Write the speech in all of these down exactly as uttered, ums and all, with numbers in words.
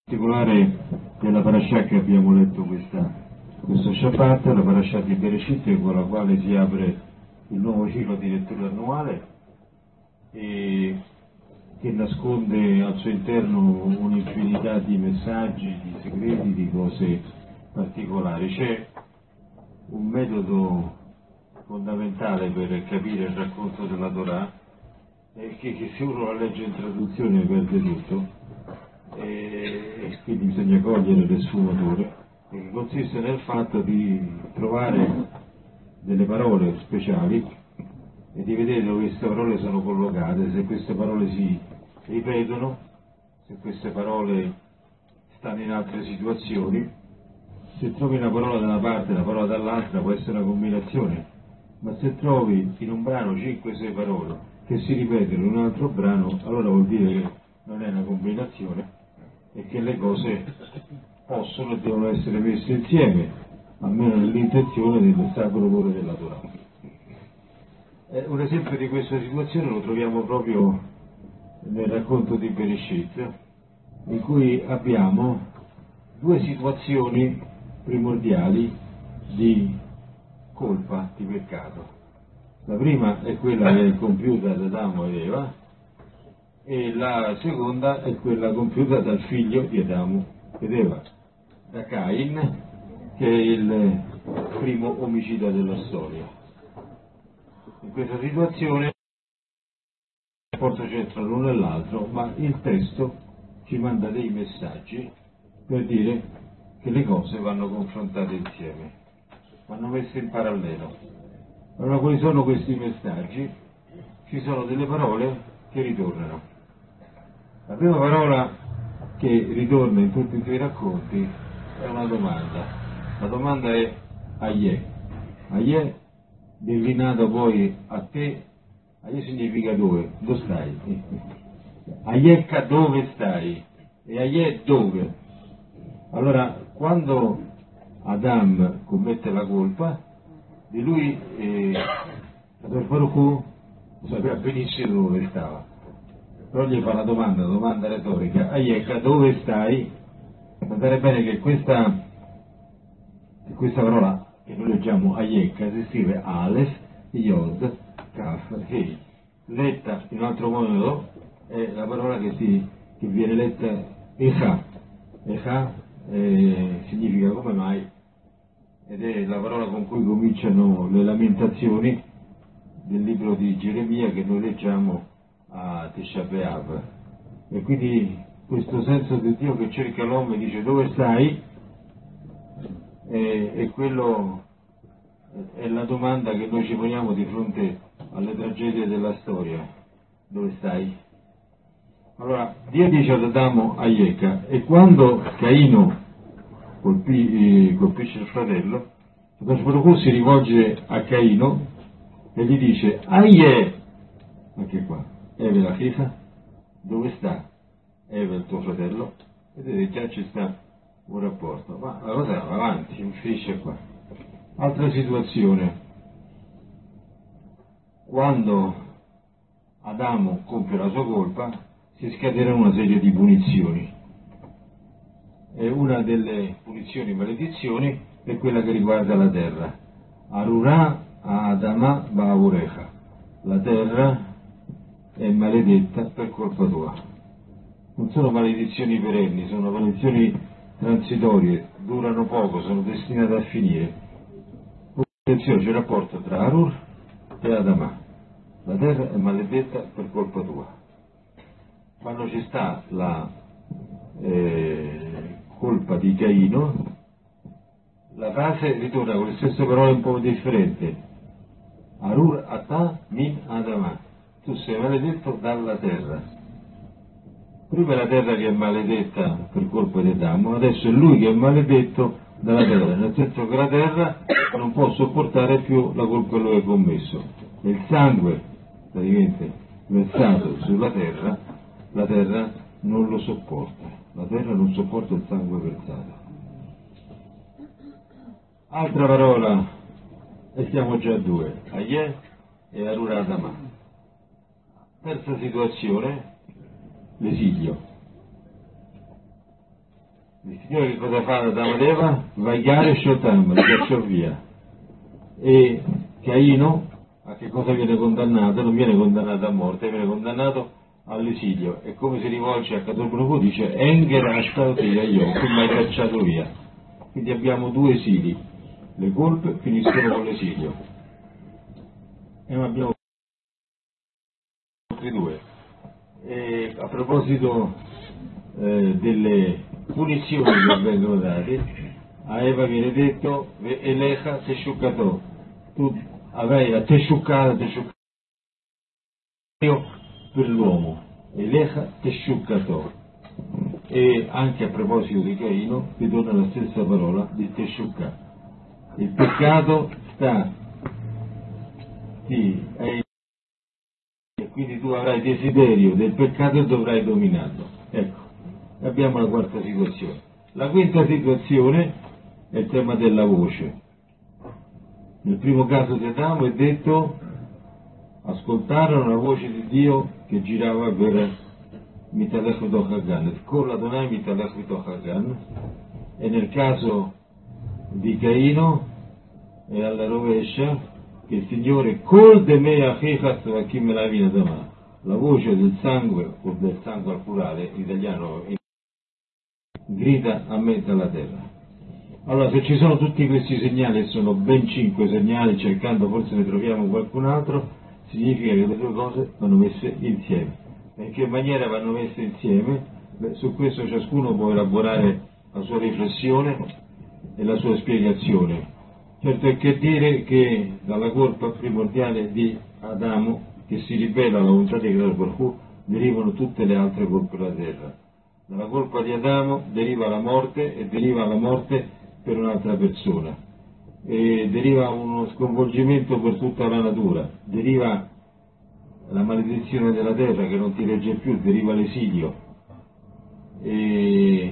particolare della parasha che abbiamo letto questa, questo Shabbat, la parasha di Bereshit, con la quale si apre il nuovo ciclo di lettura annuale e che nasconde al suo interno un'infinità di messaggi, di segreti, di cose particolari. C'è un metodo fondamentale per capire il racconto della Torah, è che, che se uno la legge in traduzione perde tutto, e quindi bisogna cogliere le sfumature, e che consiste nel fatto di trovare delle parole speciali e di vedere dove queste parole sono collocate, se queste parole si ripetono, se queste parole stanno in altre situazioni. Se trovi una parola da una parte e una parola dall'altra può essere una combinazione, ma se trovi in un brano cinque sei parole che si ripetono in un altro brano, allora vuol dire che non è una combinazione e che le cose possono e devono essere messe insieme, almeno nell'intenzione del sacro cuore della Torah. Eh, un esempio di questa situazione lo troviamo proprio nel racconto di Bereshit, in cui abbiamo due situazioni primordiali di colpa, di peccato. La prima è quella che è compiuta da Adamo ed Eva, e la seconda è quella compiuta dal figlio di Adamo ed Eva, da Cain, che è il primo omicida della storia. In questa situazione il rapporto c'è tra l'uno e l'altro, ma il testo ci manda dei messaggi per dire che le cose vanno confrontate insieme, vanno messe in parallelo. Allora, quali sono questi messaggi? Ci sono delle parole che ritornano. La prima parola che ritorna in tutti i suoi racconti è una domanda. La domanda è Aie. Aie, declinato poi a te, Aie significa dove, dove stai? Aiecca, dove stai? E Aie dove? Allora, quando Adam commette la colpa, di lui eh, Baruch sapeva benissimo dove stava, però gli fa la domanda, la domanda retorica, Aiecca, dove stai? Notare bene che questa, che questa parola che noi leggiamo Aiecca si scrive Aleph, Yod, Kaf, Hei. Letta in un altro modo è la parola che, si, che viene letta Echa. Echa eh, significa come mai, ed è la parola con cui cominciano le lamentazioni del libro di Geremia che noi leggiamo a Tisha B'Av. E quindi questo senso di Dio che cerca l'uomo e dice dove stai, è, è quello, è la domanda che noi ci poniamo di fronte alle tragedie della storia. Dove stai? Allora, Dio dice ad Adamo Aiecca, e quando Caino colpì, colpisce il fratello, Baruch si rivolge a Caino e gli dice Aie, anche qua, Eve la figlia, dove sta Eve il tuo fratello? Vedete, già ci sta un rapporto, ma la cosa va avanti, non finisce qua. Altra situazione, quando Adamo compie la sua colpa si scatenano una serie di punizioni, e una delle punizioni, maledizioni, è quella che riguarda la terra. Arurà Adama Ba'avorecha, la terra è maledetta per colpa tua. Non sono maledizioni perenni, sono maledizioni transitorie, durano poco, sono destinate a finire. Attenzione, c'è un rapporto tra Arur e Adama. La terra è maledetta per colpa tua. Quando ci sta la eh, colpa di Caino, la frase ritorna con le stesse parole un po' differenti. Arur ata min Adama, tu sei maledetto dalla terra. Prima è la terra che è maledetta per colpa di Adamo, adesso è lui che è maledetto dalla terra, nel senso che la terra non può sopportare più la colpa che lui ha commesso. E il sangue praticamente versato sulla terra, la terra non lo sopporta, la terra non sopporta il sangue versato. Altra parola, e siamo già a due, Aie e Arur Adama. Terza situazione, l'esilio. Il Signore che cosa fa ad Adamo ed Eva? Vagliare Shotam, li cacciò via. E Caino a che cosa viene condannato? Non viene condannato a morte, viene condannato all'esilio. E come si rivolge a Kadosh Baruch Hu, dice Enger Ashtaotia io, tu mi hai cacciato via. Quindi abbiamo due esili, le colpe finiscono con l'esilio. E non abbiamo altri due. E a proposito eh, delle punizioni che vengono date, a Eva viene detto Elecha Teshukato, tu avrai la Teshukata, Teshukata per l'uomo, Elecha Teshukato. E anche a proposito di Caino ritorna la stessa parola di Teshukka. Il peccato sta ti hai, e quindi tu avrai desiderio del peccato e dovrai dominarlo. Ecco, abbiamo la quarta situazione. La quinta situazione è il tema della voce. Nel primo caso di Adamo è detto ascoltarono la voce di Dio che girava per Mitalech V'toch Hagan, con l'Adonai Mitalech V'toch Hagan, e nel caso di Caino è alla rovescia che il Signore col de me achechas vakim melavina dama, la voce del sangue o del sangue al plurale in italiano grida a me dalla terra. Allora, se ci sono tutti questi segnali, e sono ben cinque segnali, cercando forse ne troviamo qualcun altro, significa che le due cose vanno messe insieme. E in che maniera vanno messe insieme? Beh, su questo ciascuno può elaborare la sua riflessione e la sua spiegazione. Certo è che dire che dalla colpa primordiale di Adamo, che si ribella alla volontà di Kadosh Baruch Hu, derivano tutte le altre colpe della terra. Dalla colpa di Adamo deriva la morte, e deriva la morte per un'altra persona, e deriva uno sconvolgimento per tutta la natura, deriva la maledizione della terra che non ti regge più, deriva l'esilio, e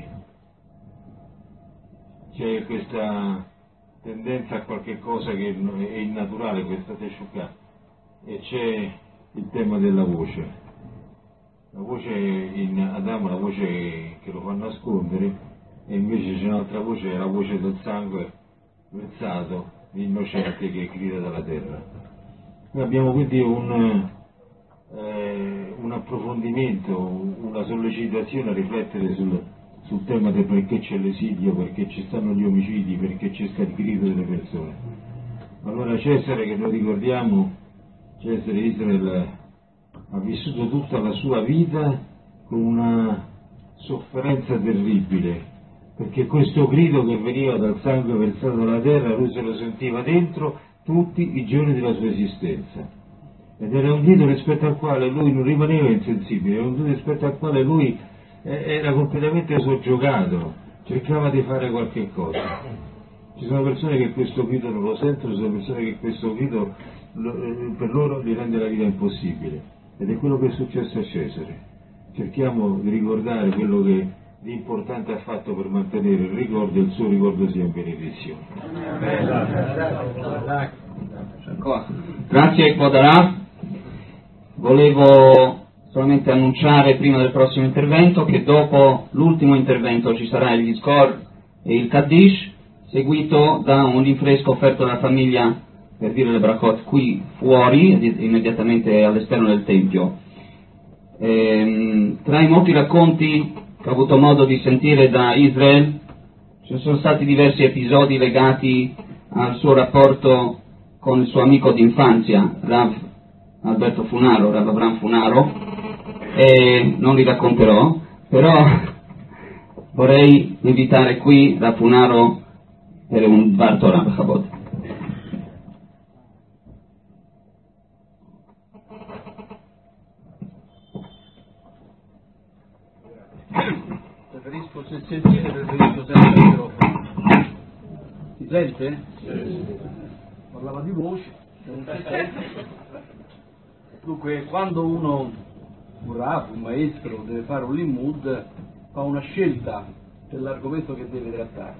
c'è questa tendenza a qualche cosa che è innaturale, questa Teshukah, e c'è il tema della voce. La voce in Adamo è la voce che lo fa nascondere, e invece c'è un'altra voce, che è la voce del sangue versato, l'innocente che grida dalla terra. Noi abbiamo quindi un, eh, un approfondimento, una sollecitazione a riflettere sul, sul tema del perché c'è l'esilio, perché ci stanno gli omicidi, perché c'è il grido delle persone. Allora Cesare, che noi ricordiamo, Cesare Israel ha vissuto tutta la sua vita con una sofferenza terribile, perché questo grido che veniva dal sangue versato dalla terra lui se lo sentiva dentro tutti i giorni della sua esistenza, ed era un grido rispetto al quale lui non rimaneva insensibile, era un grido rispetto al quale lui era completamente soggiogato, cercava di fare qualche cosa. Ci sono persone che questo grido non lo sentono, ci sono persone che questo grido per loro gli rende la vita impossibile, ed è quello che è successo a Cesare. Cerchiamo di ricordare quello che di importante ha fatto per mantenere il ricordo, e il suo ricordo sia in benedizione. Grazie Quadarav. Volevo solamente annunciare prima del prossimo intervento che dopo l'ultimo intervento ci sarà il Yizkor e il Kaddish, seguito da un rinfresco offerto dalla famiglia per dire le Brachot qui fuori, immediatamente all'esterno del Tempio. Ehm, tra i molti racconti che ho avuto modo di sentire da Israel ci sono stati diversi episodi legati al suo rapporto con il suo amico d'infanzia, Rav Alberto Funaro, Rav Avram Funaro, e non li racconterò, però vorrei invitare qui Rav Funaro per un Dvar Torah Bechabod. Preferisco se sentite, preferisco sempre il microfono. Si sente? Sì. Parlava di voce, non si sente. Dunque, quando uno, un rav, un maestro, deve fare un limud, fa una scelta dell'argomento che deve trattare.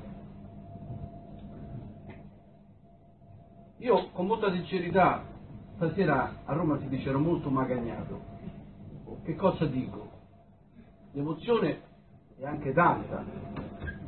Io, con molta sincerità, stasera a Roma si dice ero molto magagnato. Che cosa dico? L'emozione è anche tanta,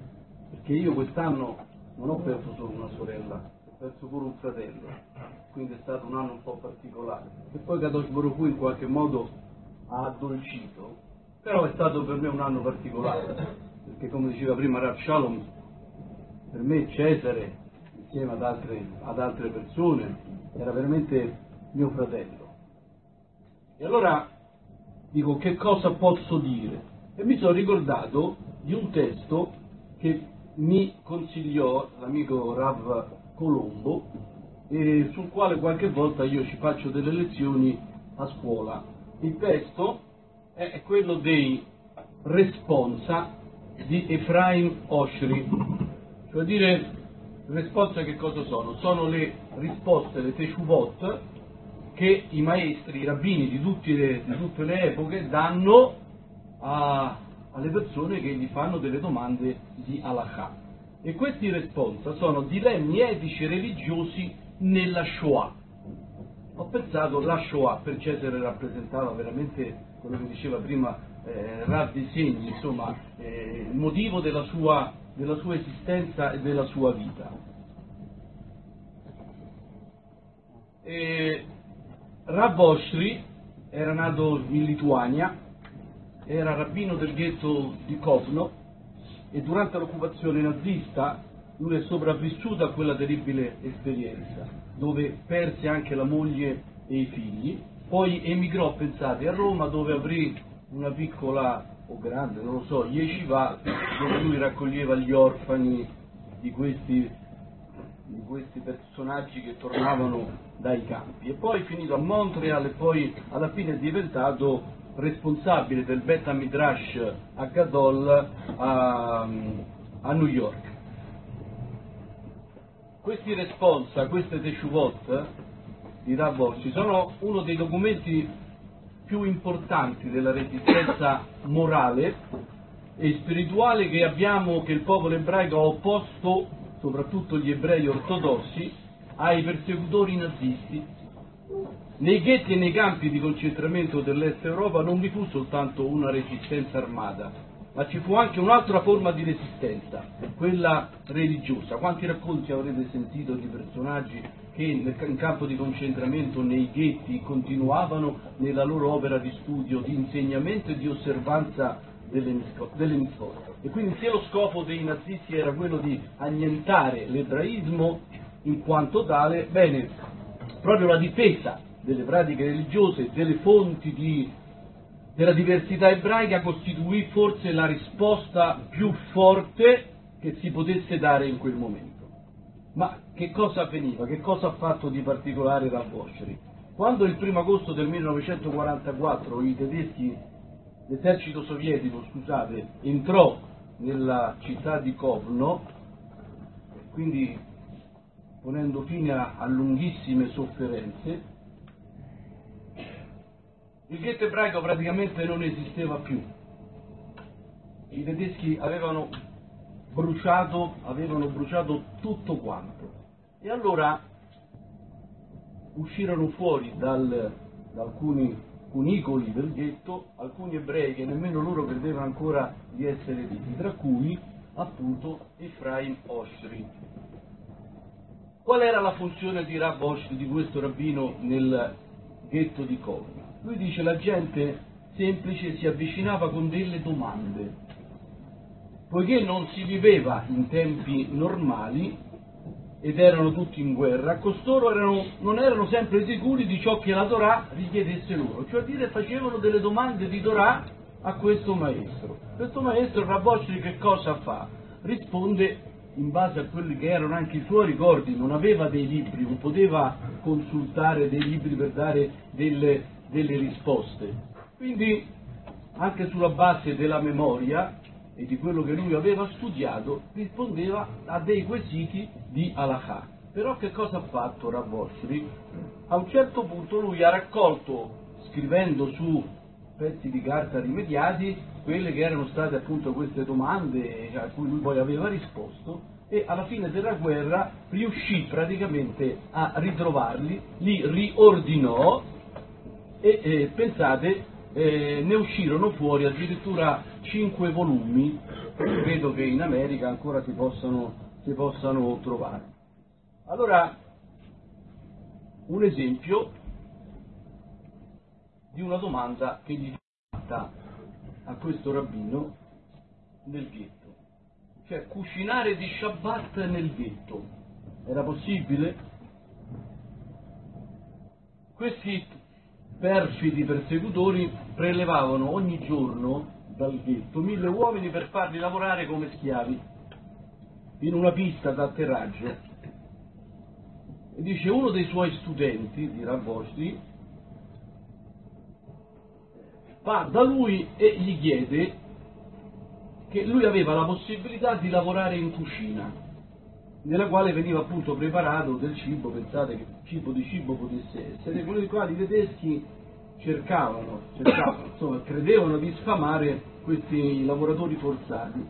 che io quest'anno non ho perso solo una sorella, ho perso pure un fratello, quindi è stato un anno un po' particolare, che poi Kadosh Baruch Hu in qualche modo ha addolcito, però è stato per me un anno particolare, perché come diceva prima Rav Shalom, per me Cesare, insieme ad altre, ad altre persone, era veramente mio fratello. E allora dico, che cosa posso dire? E mi sono ricordato di un testo che mi consigliò l'amico Rav Colombo, e sul quale qualche volta io ci faccio delle lezioni a scuola. Il testo è quello dei responsa di Efraim Oshri, cioè dire, responsa che cosa sono? Sono le risposte, le teshuvot, che i maestri, i rabbini di, tutti le, di tutte le epoche danno a, alle persone che gli fanno delle domande di halakha. E questi responsa sono dilemmi etici e religiosi nella Shoah. Ho pensato, la Shoah per Cesare rappresentava veramente quello che diceva prima eh, Rav di Segni, insomma, eh, il motivo della sua, della sua esistenza e della sua vita. E Rav Oshri era nato in Lituania, era rabbino del ghetto di Kovno, e durante l'occupazione nazista lui è sopravvissuto a quella terribile esperienza, dove perse anche la moglie e i figli, poi emigrò, pensate, a Roma, dove aprì una piccola, o grande, non lo so, yeshiva, dove lui raccoglieva gli orfani di questi, di questi personaggi che tornavano dai campi, e poi finito a Montreal, e poi alla fine è diventato responsabile del Bet HaMidrash a Gadol a, a New York. Questi responsa, queste teshuvot di Rav Oshri sono uno dei documenti più importanti della resistenza morale e spirituale che abbiamo, che il popolo ebraico ha opposto, soprattutto gli ebrei ortodossi, ai persecutori nazisti. Nei ghetti e nei campi di concentramento dell'Est Europa non vi fu soltanto una resistenza armata, ma ci fu anche un'altra forma di resistenza, quella religiosa. Quanti racconti avrete sentito di personaggi che in campo di concentramento, nei ghetti, continuavano nella loro opera di studio, di insegnamento e di osservanza delle mitzvot? E quindi se lo scopo dei nazisti era quello di annientare l'ebraismo in quanto tale, bene, proprio la difesa delle pratiche religiose, delle fonti di, della diversità ebraica costituì forse la risposta più forte che si potesse dare in quel momento. Ma che cosa avveniva? Che cosa ha fatto di particolare Rav Oshri? Quando il primo agosto del millenovecentoquarantaquattro i tedeschi, l'esercito sovietico, scusate, entrò nella città di Kovno, quindi ponendo fine a, a lunghissime sofferenze, il ghetto ebraico praticamente non esisteva più. I tedeschi avevano bruciato, avevano bruciato tutto quanto. E allora uscirono fuori dal, da alcuni cunicoli del ghetto alcuni ebrei che nemmeno loro credevano ancora di essere vivi, tra cui appunto Efraim Oshri. Qual era la funzione di Rav Oshri, di questo rabbino nel ghetto di Kovno? Lui dice: la gente semplice si avvicinava con delle domande, poiché non si viveva in tempi normali ed erano tutti in guerra, costoro erano, non erano sempre sicuri di ciò che la Torah richiedesse loro, cioè dire facevano delle domande di Torah a questo maestro. Questo maestro, Rav Oshri, che cosa fa? Risponde in base a quelli che erano anche i suoi ricordi, non aveva dei libri, non poteva consultare dei libri per dare delle delle risposte, quindi anche sulla base della memoria e di quello che lui aveva studiato rispondeva a dei quesiti di halakha. Però che cosa ha fatto Rav Oshri? A un certo punto lui ha raccolto, scrivendo su pezzi di carta rimediati, quelle che erano state appunto queste domande a cui lui poi aveva risposto, e alla fine della guerra riuscì praticamente a ritrovarli, li riordinò e eh, pensate, eh, ne uscirono fuori addirittura cinque volumi che credo che in America ancora si possano, si possano trovare. Allora, un esempio di una domanda che gli è fatta a questo rabbino nel ghetto, cioè cucinare di Shabbat nel ghetto, era possibile? Questi perfidi persecutori prelevavano ogni giorno dal ghetto mille uomini per farli lavorare come schiavi in una pista d'atterraggio. E dice uno dei suoi studenti di Rav Oshry va da lui e gli chiede che lui aveva la possibilità di lavorare in cucina, nella quale veniva appunto preparato del cibo, pensate che tipo di cibo potesse essere, quello di quali i tedeschi cercavano, cercavano, insomma, credevano di sfamare questi lavoratori forzati.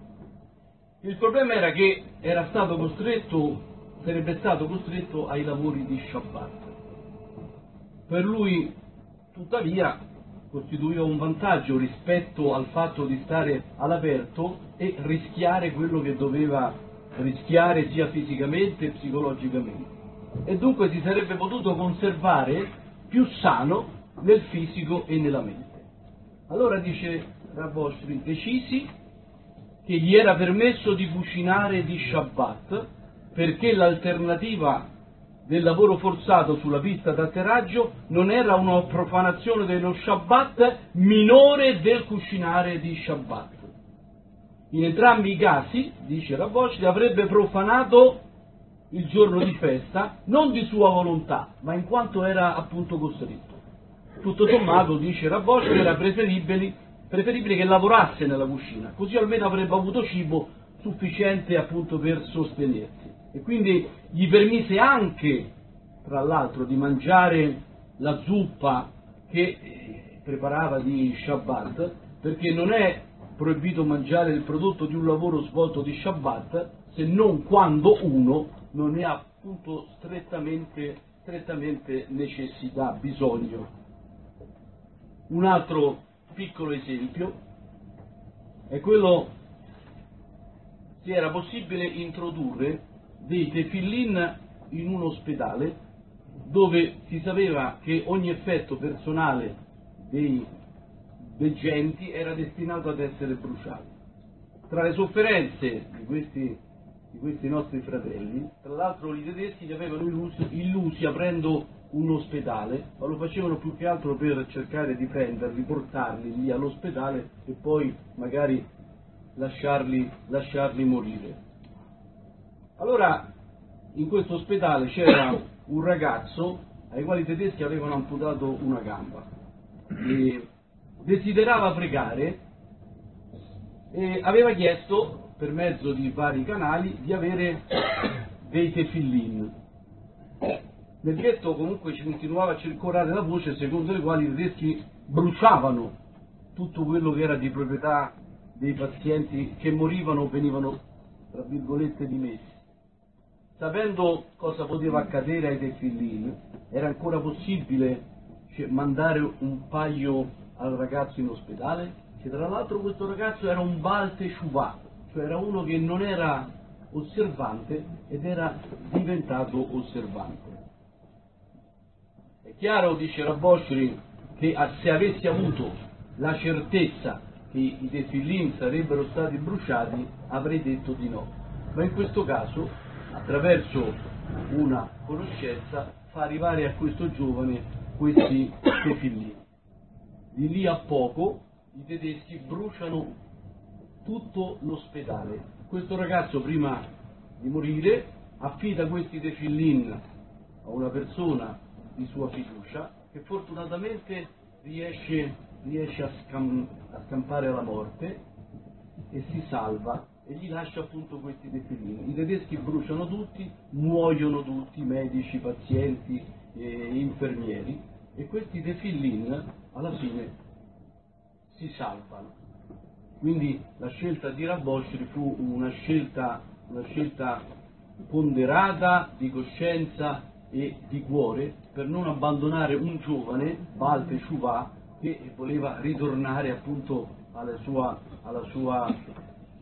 Il problema era che era stato costretto, sarebbe stato costretto ai lavori di Shabbat. Per lui, tuttavia, costituiva un vantaggio rispetto al fatto di stare all'aperto e rischiare quello che doveva rischiare sia fisicamente che psicologicamente. E dunque si sarebbe potuto conservare più sano nel fisico e nella mente. Allora dice Rav Oshry, decisi che gli era permesso di cucinare di Shabbat perché l'alternativa del lavoro forzato sulla pista d'atterraggio non era una profanazione dello Shabbat minore del cucinare di Shabbat. In entrambi i casi, dice Rav Oshry, avrebbe profanato il giorno di festa, non di sua volontà, ma in quanto era appunto costretto. Tutto sommato, dice Rav Oshry, era preferibile, preferibile che lavorasse nella cucina, così almeno avrebbe avuto cibo sufficiente appunto per sostenersi. E quindi gli permise anche, tra l'altro, di mangiare la zuppa che preparava di Shabbat, perché non è proibito mangiare il prodotto di un lavoro svolto di Shabbat se non quando uno non ne ha appunto strettamente, strettamente necessità, bisogno. Un altro piccolo esempio è quello se era possibile introdurre dei tefillin in un ospedale dove si sapeva che ogni effetto personale dei veggenti era destinato ad essere bruciato. Tra le sofferenze di questi, di questi nostri fratelli, tra l'altro i tedeschi li avevano illusi, illusi aprendo un ospedale, ma lo facevano più che altro per cercare di prenderli, portarli lì all'ospedale e poi magari lasciarli, lasciarli morire. Allora in questo ospedale c'era un ragazzo ai quali i tedeschi avevano amputato una gamba e desiderava pregare e aveva chiesto per mezzo di vari canali di avere dei tefillin. Nel ghetto comunque ci continuava a circolare la voce secondo le quali i tedeschi bruciavano tutto quello che era di proprietà dei pazienti che morivano o venivano tra virgolette dimessi. Sapendo cosa poteva accadere ai tefillin, era ancora possibile mandare un paio al ragazzo in ospedale, che tra l'altro questo ragazzo era un Baal Teshuvah, cioè era uno che non era osservante ed era diventato osservante. È chiaro, dice Rav Oshry, che se avessi avuto la certezza che i tefillin sarebbero stati bruciati avrei detto di no, ma in questo caso attraverso una conoscenza fa arrivare a questo giovane questi tefillin. Di lì a poco i tedeschi bruciano tutto l'ospedale. Questo ragazzo prima di morire affida questi tefillin a una persona di sua fiducia che fortunatamente riesce, riesce a, scam, a scampare alla morte e si salva e gli lascia appunto questi tefillin. I tedeschi bruciano tutti, muoiono tutti, medici, pazienti, e infermieri, e questi tefillin alla fine si salvano. Quindi la scelta di Rav Oshry fu una scelta, una scelta ponderata, di coscienza e di cuore, per non abbandonare un giovane, Baal Teshuvah, che voleva ritornare appunto alla sua, alla sua,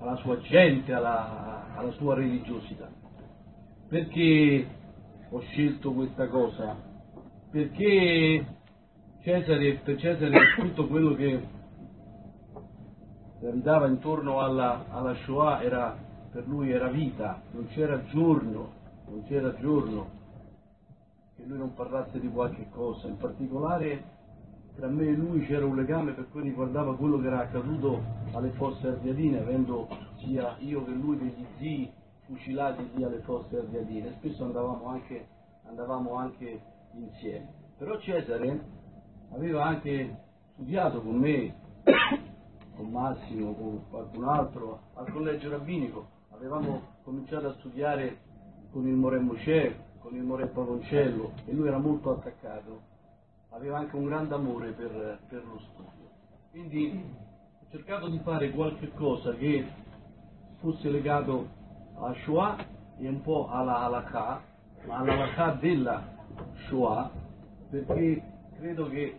alla sua gente, alla, alla sua religiosità. Perché ho scelto questa cosa? Perché Cesare, per Cesare tutto quello che gravitava intorno alla, alla Shoah era, per lui era vita, non c'era giorno, non c'era giorno che lui non parlasse di qualche cosa. In particolare tra me e lui c'era un legame per cui riguardava quello che era accaduto alle Fosse Ardeatine, avendo sia io che lui degli zii fucilati lì alle Fosse Ardeatine. Spesso andavamo anche, andavamo anche insieme. Però Cesare aveva anche studiato con me, con Massimo, con qualcun altro, al collegio rabbinico. Avevamo cominciato a studiare con il Morè Mosè, con il Morè Pavoncello, e lui era molto attaccato, aveva anche un grande amore per, per lo studio. Quindi ho cercato di fare qualche cosa che fosse legato alla Shoah e un po' alla Halakha, ma alla Halakha della Shoah, perché credo che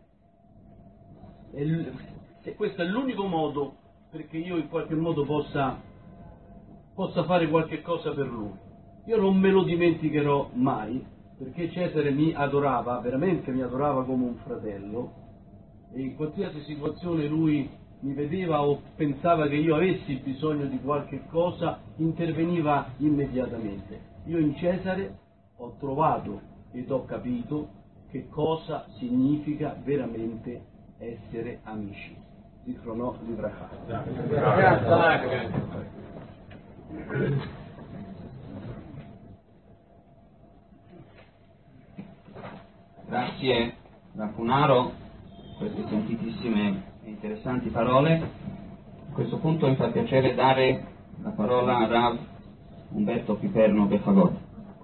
è l- e questo è l'unico modo perché io in qualche modo possa, possa fare qualche cosa per lui. Io non me lo dimenticherò mai, perché Cesare mi adorava, veramente mi adorava come un fratello, e in qualsiasi situazione lui mi vedeva o pensava che io avessi bisogno di qualche cosa, interveniva immediatamente. Io in Cesare ho trovato ed ho capito che cosa significa veramente essere amici. Zichrono Livracha. Grazie Rav Funaro, queste sentitissime e interessanti parole. A questo punto mi fa piacere dare la parola a Rav Umberto Piperno Befagor.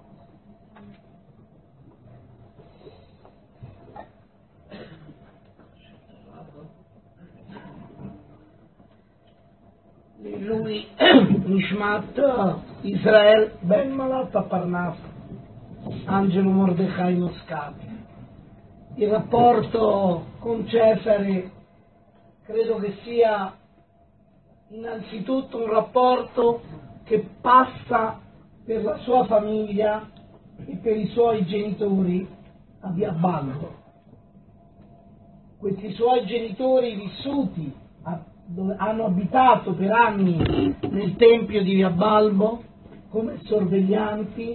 Lui Nishmat Israel Ben Malat Parnas Angelo Mordechai Moscati. Il rapporto con Cesare credo che sia innanzitutto un rapporto che passa per la sua famiglia e per i suoi genitori a Via Balbo. Questi suoi genitori vissuti a dove hanno abitato per anni nel tempio di Via Balbo come sorveglianti.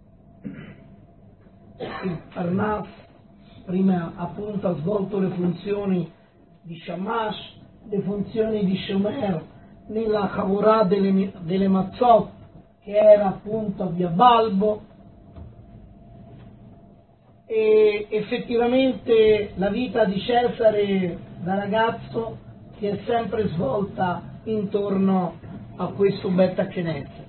Il Parnas prima appunto ha svolto le funzioni di Shamash, le funzioni di Shomer nella Chavorah delle, delle Mazzot, che era appunto a Via Balbo, e effettivamente la vita di Cesare da ragazzo si è sempre svolta intorno a questo Bet HaKnesset.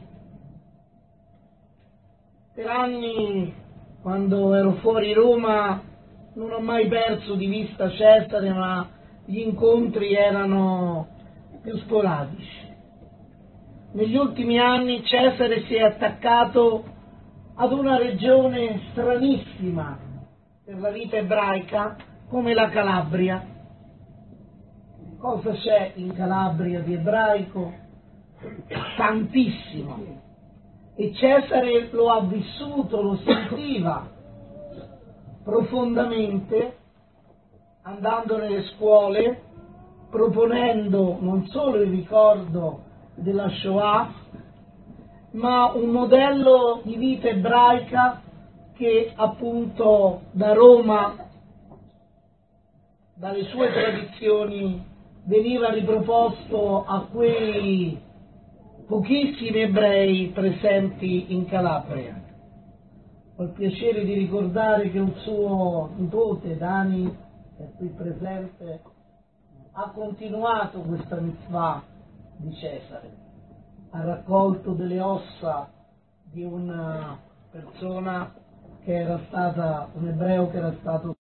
Per anni, quando ero fuori Roma, non ho mai perso di vista Cesare, ma gli incontri erano più sporadici. Negli ultimi anni Cesare si è attaccato ad una regione stranissima per la vita ebraica come la Calabria. Cosa c'è in Calabria di ebraico? Tantissimo. E Cesare lo ha vissuto, lo sentiva profondamente, andando nelle scuole, proponendo non solo il ricordo della Shoah, ma un modello di vita ebraica che appunto da Roma, dalle sue tradizioni, veniva riproposto a quei pochissimi ebrei presenti in Calabria. Ho il piacere di ricordare che un suo nipote, Dani, che è qui presente, ha continuato questa mitzvah di Cesare, ha raccolto delle ossa di una persona che era stata, un ebreo che era stato,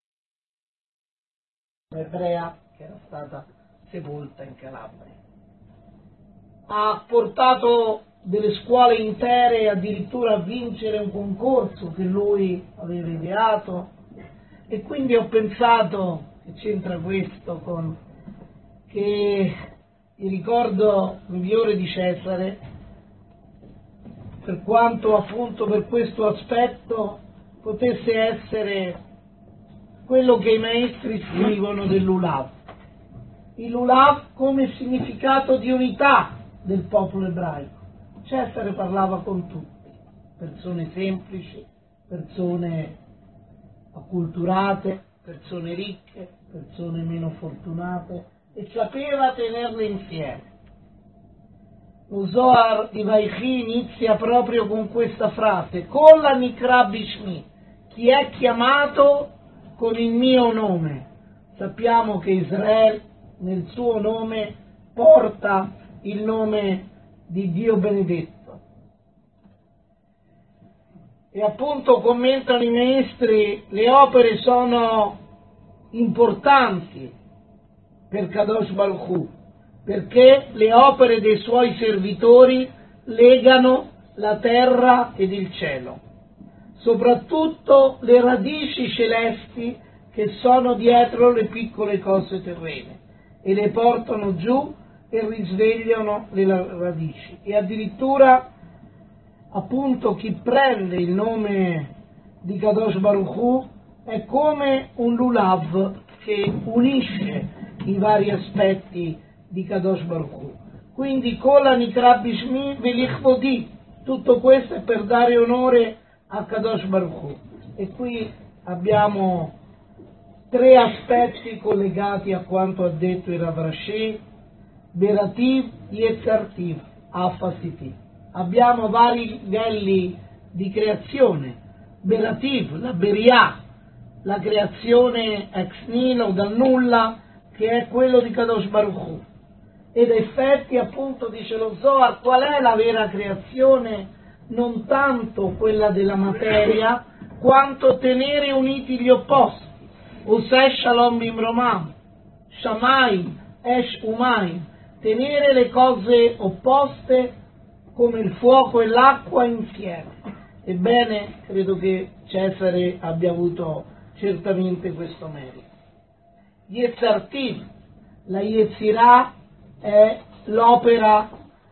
un'ebrea che era stata sepolta in Calabria. Ha portato delle scuole intere addirittura a vincere un concorso che lui aveva ideato, e quindi ho pensato, che c'entra questo con, che il ricordo migliore di Cesare, per quanto appunto per questo aspetto potesse essere quello che i maestri scrivono dell'Ulav. Il Lulav come significato di unità del popolo ebraico. Cesare parlava con tutti, persone semplici, persone acculturate, persone ricche, persone meno fortunate, e sapeva tenerle insieme. Lo Zohar di Vaichi inizia proprio con questa frase: Kol Nikra Bishmi, chi è chiamato con il mio nome. Sappiamo che Israele nel suo nome porta il nome di Dio benedetto. E appunto commentano i maestri, le opere sono importanti per Kadosh Baruch Hu, perché le opere dei suoi servitori legano la terra ed il cielo, soprattutto le radici celesti che sono dietro le piccole cose terrene, e le portano giù e risvegliano le radici. E addirittura appunto chi prende il nome di Kadosh Baruch Hu è come un lulav che unisce i vari aspetti di Kadosh Baruch Hu. Quindi Kol Nikra Bishmi Velichvodi, tutto questo è per dare onore a Kadosh Baruch Hu. E qui abbiamo tre aspetti collegati a quanto ha detto il Rav Rashi: Berativ, Yetzartiv, Afasitiv. Abbiamo vari livelli di creazione. Berativ, la Beria, la creazione ex nihilo, dal nulla, che è quello di Kadosh Baruch Hu. Ed effetti, appunto, dice lo Zohar, qual è la vera creazione? Non tanto quella della materia, quanto tenere uniti gli opposti. Usè Shalom Bimromam, Shamayim, Esh Umayim, tenere le cose opposte come il fuoco e l'acqua insieme. Ebbene, credo che Cesare abbia avuto certamente questo merito. Yetzartiv, la Yetzirah è l'opera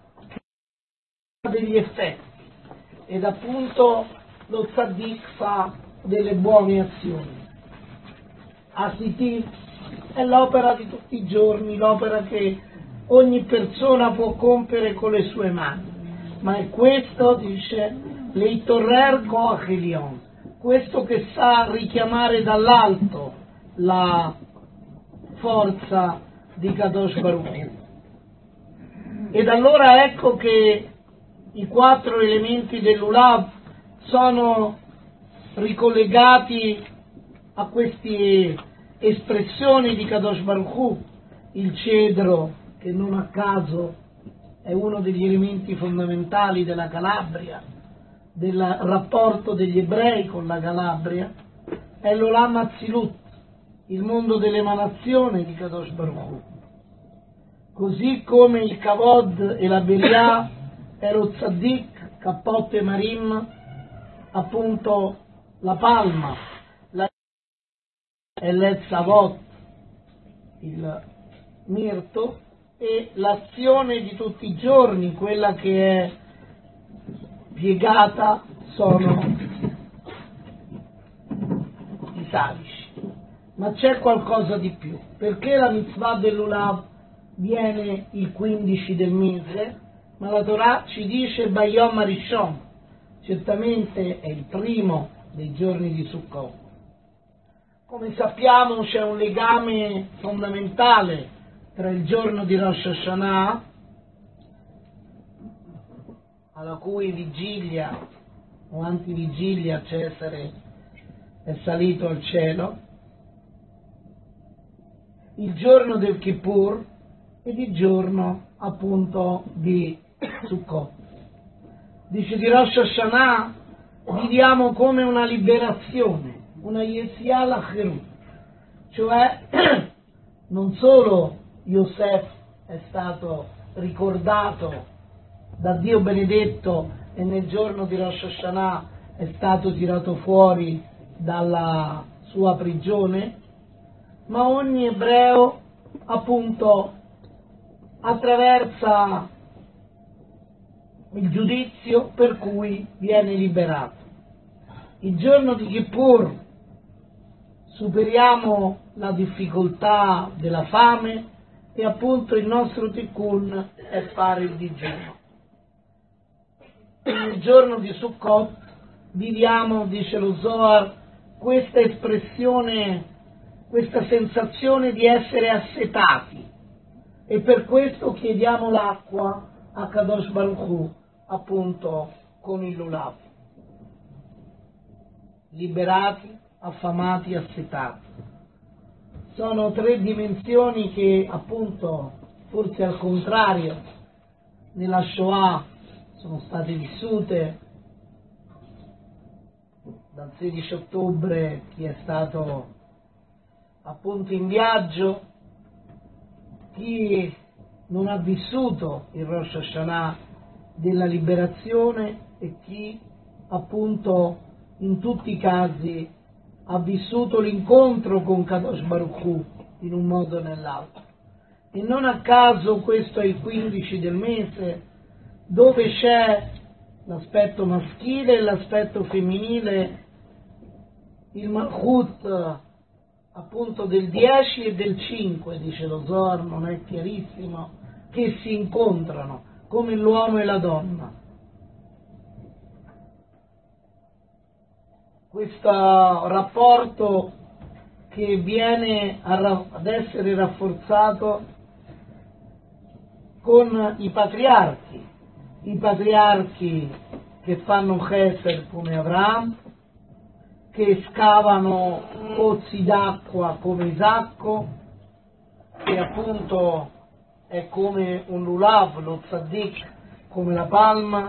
degli effetti, ed appunto lo Tzaddik fa delle buone azioni. Asitiv è l'opera di tutti i giorni, l'opera che ogni persona può compiere con le sue mani, ma è questo, dice, l'Eitorrer Koach Elion, questo che sa richiamare dall'alto la forza di Kadosh Baruch Hu. Ed allora ecco che i quattro elementi dell'Ulav sono ricollegati a queste espressioni di Kadosh Baruch Hu. Il cedro, che non a caso è uno degli elementi fondamentali della Calabria, del rapporto degli ebrei con la Calabria, è l'Olam Atzilut, il mondo dell'emanazione di Kadosh Baruch Hu. Così come il Kavod e la Beria è lo Tzaddik, Kappot e Marim, appunto la palma, la è l'Etzavot, il mirto, e l'azione di tutti i giorni, quella che è piegata, sono i salici. Ma c'è qualcosa di più, perché la mitzvah dell'Ulav viene il quindici del mese, ma la Torah ci dice Bayom Arishon, certamente è il primo dei giorni di Sukkot. Come sappiamo c'è un legame fondamentale tra il giorno di Rosh Hashanah, alla cui vigilia o antivigilia Cesare è salito al cielo, il giorno del Kippur ed il giorno appunto di Sukkot. Dice di Rosh Hashanah viviamo come una liberazione, una Yetziah Lachirut, cioè non solo Yosef è stato ricordato da Dio benedetto e nel giorno di Rosh Hashanah è stato tirato fuori dalla sua prigione, ma ogni ebreo appunto attraversa il giudizio per cui viene liberato. Il giorno di Kippur superiamo la difficoltà della fame e appunto il nostro tikkun è fare il digiuno. Il giorno di Sukkot viviamo, dice lo Zohar, questa espressione, questa sensazione di essere assetati, e per questo chiediamo l'acqua a Kadosh Baruch Hu, appunto con il lulav. Liberati, affamati, assetati. Sono tre dimensioni che appunto, forse al contrario, nella Shoah sono state vissute. Dal sedici ottobre chi è stato appunto in viaggio, chi non ha vissuto il Rosh Hashanah della liberazione e chi appunto in tutti i casi ha vissuto l'incontro con Kadosh Baruch Hu in un modo o nell'altro. E non a caso questo è il quindici del mese, dove c'è l'aspetto maschile e l'aspetto femminile, il Malchut appunto del dieci e del cinque, dice lo Zohar, non è chiarissimo, che si incontrano come l'uomo e la donna. Questo rapporto che viene ad essere rafforzato con i patriarchi, i patriarchi che fanno chesed come Abraham, che scavano pozzi d'acqua come Isacco, che appunto è come un lulav, lo tzaddik come la palma,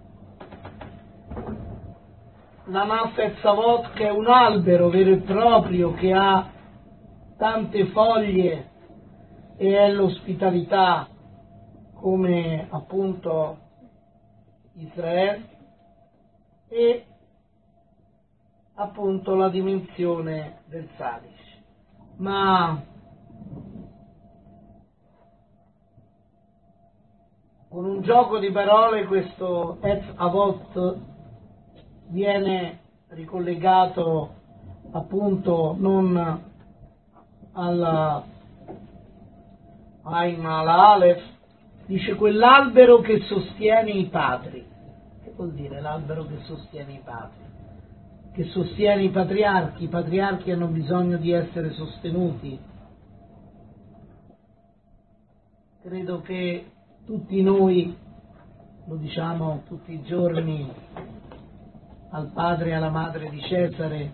la Nafet Savot che è un albero vero e proprio che ha tante foglie e è l'ospitalità come appunto Israele, e appunto la dimensione del Sadish. Ma con un gioco di parole questo Ez Avot viene ricollegato appunto non alla Ain ma alla Aleph, dice quell'albero che sostiene i padri. Che vuol dire l'albero che sostiene i padri? Che sostiene i patriarchi. I patriarchi hanno bisogno di essere sostenuti. Credo che tutti noi, lo diciamo tutti i giorni al padre e alla madre di Cesare,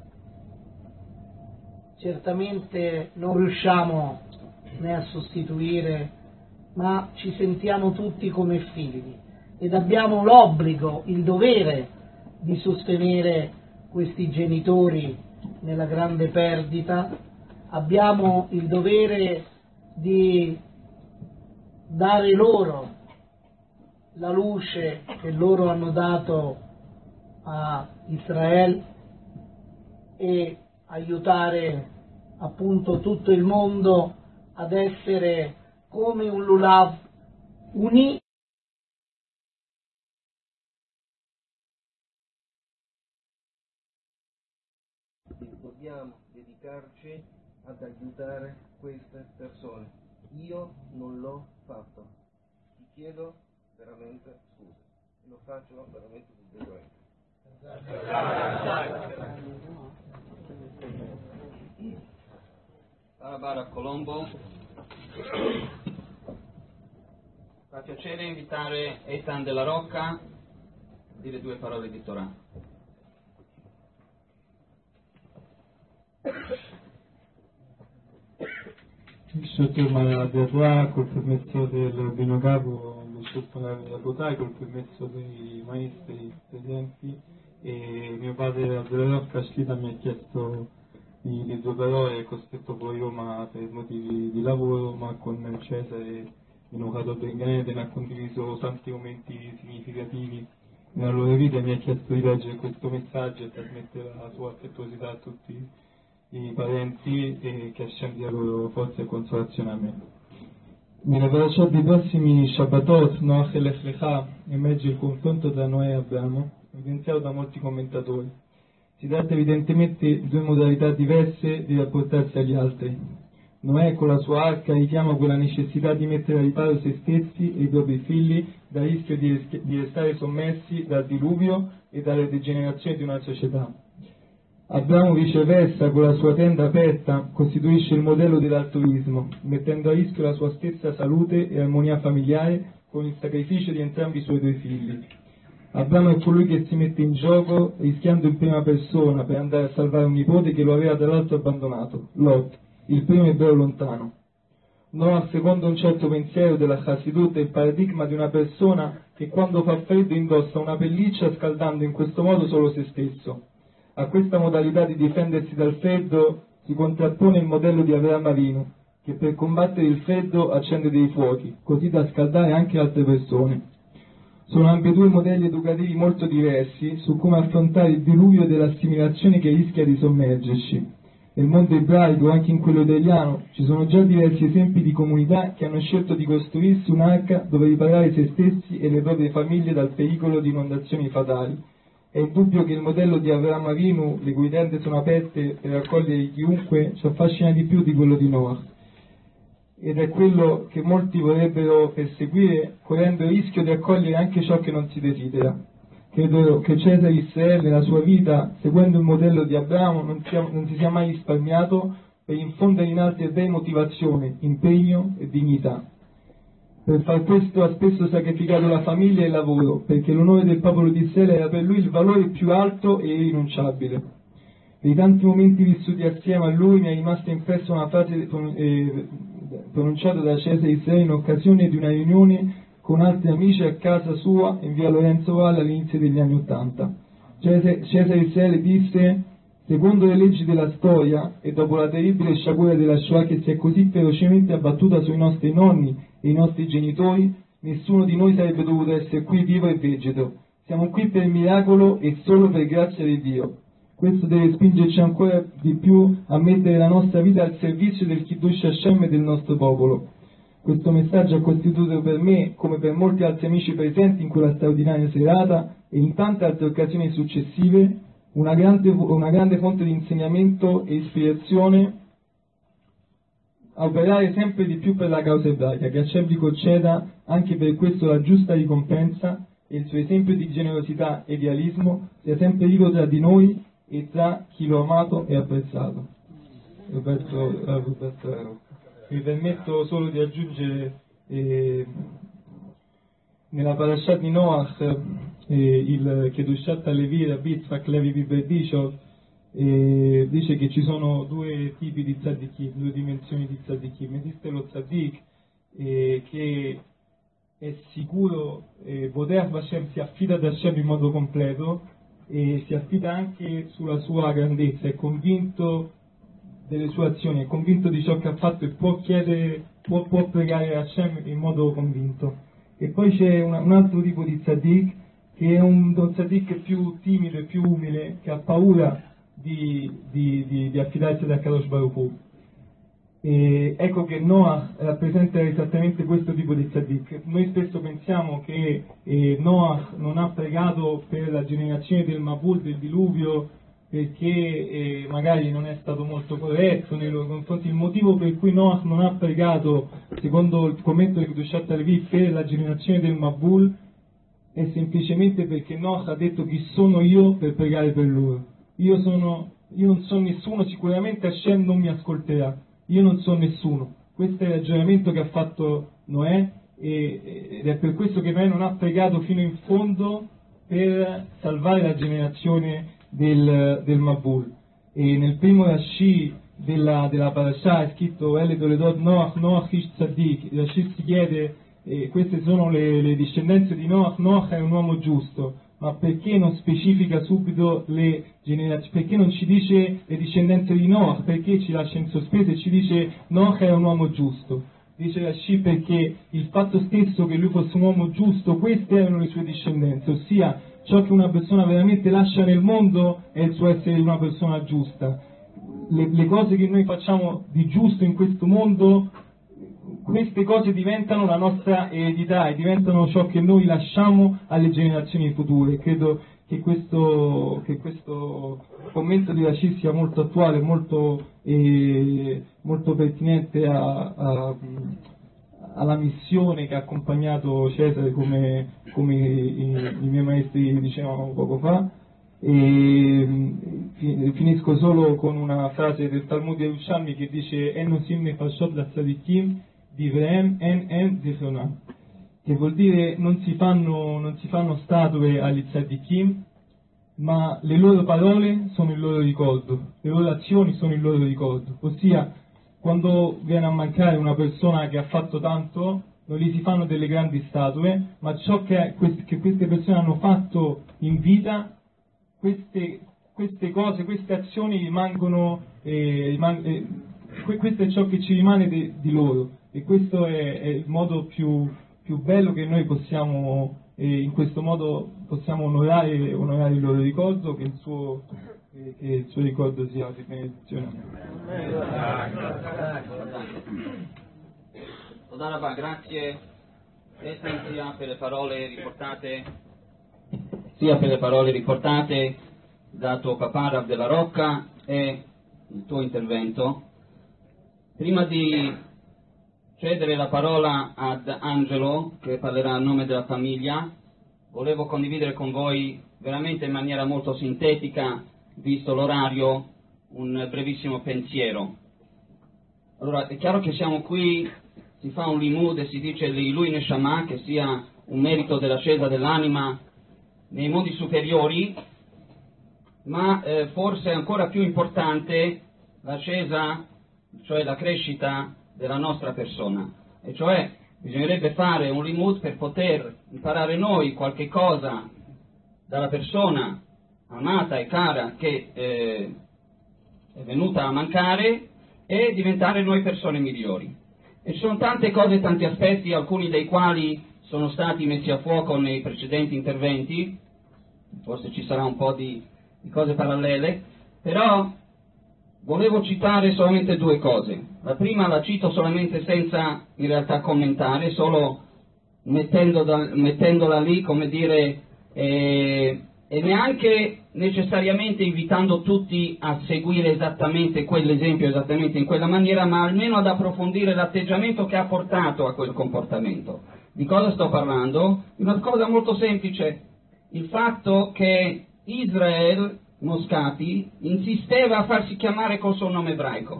certamente non riusciamo né a sostituire, ma ci sentiamo tutti come figli ed abbiamo l'obbligo, il dovere di sostenere questi genitori nella grande perdita, abbiamo il dovere di dare loro la luce che loro hanno dato a Israele e aiutare appunto tutto il mondo ad essere come un lulav unito. Dobbiamo dedicarci ad aiutare queste persone. Io non l'ho fatto. Ti chiedo veramente scusa. Lo faccio veramente sinceramente. Barabara Colombo. Fa piacere invitare Ethan della Rocca a dire due parole di Torah. Sotto il Beatua, col permesso del Bino Capo, sotto la Torah, col permesso dei maestri presenti, e mio padre della Rocca Shlita mi ha chiesto di, di due parole, è costretto poi Roma per motivi di lavoro, ma con Cesare Bino Capo Benganete ha condiviso tanti momenti significativi nella loro vita e mi ha chiesto di leggere questo messaggio e trasmettere la sua affettuosità a tutti i parenti e che Hashem dia loro forza e consolazione a me. Nella parashat dei prossimi Shabbatot, Noach e Lech Lecha, emerge il confronto tra Noè e Abramo, evidenziato da molti commentatori. Si tratta evidentemente di due modalità diverse di rapportarsi agli altri. Noè con la sua arca richiama quella necessità di mettere a riparo se stessi e i propri figli dal rischio di, res- di restare sommersi dal diluvio e dalle degenerazioni di una società. Abramo viceversa, con la sua tenda aperta, costituisce il modello dell'altruismo, mettendo a rischio la sua stessa salute e armonia familiare con il sacrificio di entrambi i suoi due figli. Abramo è colui che si mette in gioco rischiando in prima persona per andare a salvare un nipote che lo aveva tra l'altro abbandonato, Lot, il primo ebreo lontano. Noah, secondo un certo pensiero della Chassidut, è il paradigma di una persona che quando fa freddo indossa una pelliccia scaldando in questo modo solo se stesso. A questa modalità di difendersi dal freddo si contrappone il modello di Avraham Avinu, che per combattere il freddo accende dei fuochi, così da scaldare anche altre persone. Sono ambedue modelli educativi molto diversi su come affrontare il diluvio dell'assimilazione che rischia di sommergerci. Nel mondo ebraico, anche in quello italiano, ci sono già diversi esempi di comunità che hanno scelto di costruirsi un'arca dove riparare se stessi e le proprie famiglie dal pericolo di inondazioni fatali. È indubbio che il modello di Avraham Avinu, le cui tende sono aperte per accogliere chiunque, ci affascina di più di quello di Noah. Ed è quello che molti vorrebbero perseguire, correndo il rischio di accogliere anche ciò che non si desidera. Credo che Cesare Israele nella sua vita, seguendo il modello di Abramo, non, sia, non si sia mai risparmiato per infondere in altri ebrei motivazione, impegno e dignità. Per far questo ha spesso sacrificato la famiglia e il lavoro, perché l'onore del popolo di Israele era per lui il valore più alto e irrinunciabile. Nei tanti momenti vissuti assieme a lui mi è rimasta impressa una frase eh, pronunciata da Cesare Israele in occasione di una riunione con altri amici a casa sua in via Lorenzo Valle all'inizio degli anni Ottanta. Cesare, Cesare Israele disse: secondo le leggi della storia e dopo la terribile sciagura della Shoah che si è così ferocemente abbattuta sui nostri nonni e i nostri genitori, nessuno di noi sarebbe dovuto essere qui vivo e vegeto. Siamo qui per miracolo e solo per grazia di Dio. Questo deve spingerci ancora di più a mettere la nostra vita al servizio del Kiddush Hashem e del nostro popolo. Questo messaggio ha costituito per me, come per molti altri amici presenti in quella straordinaria serata e in tante altre occasioni successive, una grande, una grande fonte di insegnamento e ispirazione a operare sempre di più per la causa ebraica, che Hashem vi conceda anche per questo la giusta ricompensa e il suo esempio di generosità e idealismo sia sempre vivo tra di noi e tra chi lo ha amato e apprezzato. Roberto, Roberto Mi permetto solo di aggiungere eh, nella parashat di Noach eh, il Kedushat Levi, Rabbi Yitzhak Levi Biberdishov eh, dice che ci sono due tipi di tzaddikim, due dimensioni di tzaddikim. Esiste lo tzaddik eh, che è sicuro, eh, Bodeach Hashem, si affida ad Hashem in modo completo e si affida anche sulla sua grandezza, è convinto delle sue azioni, è convinto di ciò che ha fatto e può chiedere, può, può pregare a Hashem in modo convinto. E poi c'è una, un altro tipo di tzaddik che è un, un tzaddik più timido e più umile, che ha paura di, di, di, di affidarsi ad Akadosh Baruch Hu. E ecco che Noah rappresenta esattamente questo tipo di tzaddik. Noi spesso pensiamo che eh, Noah non ha pregato per la generazione del Mabul, del diluvio, perché eh, magari non è stato molto corretto nei loro confronti. Il motivo per cui Noah non ha pregato, secondo il commento di Kedushat Levi, per la generazione del Mabul è semplicemente perché Noah ha detto: chi sono io per pregare per loro? Io, sono, io non sono nessuno, sicuramente Hashem non mi ascolterà. Io non so nessuno. Questo è il ragionamento che ha fatto Noè e, ed è per questo che Noè non ha pregato fino in fondo per salvare la generazione del, del Mabul. E nel primo Rashi della, della Parashah è scritto El Doledot Noach, Noach Ish Tzaddik. Il Rashi si chiede, eh, queste sono le, le discendenze di Noach, Noach è un uomo giusto, ma perché non specifica subito le generazioni, perché non ci dice le discendenze di Noach, perché ci lascia in sospeso e ci dice Noach è un uomo giusto? Dice Rashi perché il fatto stesso che lui fosse un uomo giusto, queste erano le sue discendenze, ossia ciò che una persona veramente lascia nel mondo è il suo essere una persona giusta. Le, le cose che noi facciamo di giusto in questo mondo queste cose diventano la nostra eredità e diventano ciò che noi lasciamo alle generazioni future. Credo che questo, che questo commento di Rashid sia molto attuale, molto, eh, molto pertinente a, a, alla missione che ha accompagnato Cesare, come, come i, i miei maestri dicevano poco fa. E finisco solo con una frase del Talmud di Yerushalmi che dice Enosim nefashot latzadikim divrehem en en zifronah, che vuol dire non si fanno, non si fanno statue agli tzadikim, ma le loro parole sono il loro ricordo, le loro azioni sono il loro ricordo. Ossia, quando viene a mancare una persona che ha fatto tanto, non gli si fanno delle grandi statue, ma ciò che, che queste persone hanno fatto in vita, queste, queste cose, queste azioni rimangono, eh, riman- eh, questo è ciò che ci rimane de- di loro, e questo è, è il modo più, più bello che noi possiamo, eh, in questo modo possiamo onorare, onorare il loro ricordo, che il suo, eh, che il suo ricordo sia di benedizione. Todarabah, grazie sia per le parole riportate sia per le parole riportate da tuo papà Rav della Rocca e il tuo intervento. Prima di cedere la parola ad Angelo, che parlerà a nome della famiglia, volevo condividere con voi veramente in maniera molto sintetica, visto l'orario, un brevissimo pensiero. Allora, è chiaro che siamo qui, si fa un limud e si dice l'Ilui Neshama, che sia un merito dell'ascesa dell'anima nei mondi superiori, ma eh, forse ancora più importante l'ascesa, cioè la crescita della nostra persona, e cioè bisognerebbe fare un limud per poter imparare noi qualche cosa dalla persona amata e cara che eh, è venuta a mancare e diventare noi persone migliori. E ci sono tante cose, tanti aspetti, alcuni dei quali sono stati messi a fuoco nei precedenti interventi, forse ci sarà un po' di, di cose parallele, però volevo citare solamente due cose. La prima la cito solamente senza in realtà commentare, solo mettendola, mettendola lì, come dire, eh, e neanche necessariamente invitando tutti a seguire esattamente quell'esempio, esattamente in quella maniera, ma almeno ad approfondire l'atteggiamento che ha portato a quel comportamento. Di cosa sto parlando? Di una cosa molto semplice, il fatto che Israel Moscati insisteva a farsi chiamare col suo nome ebraico.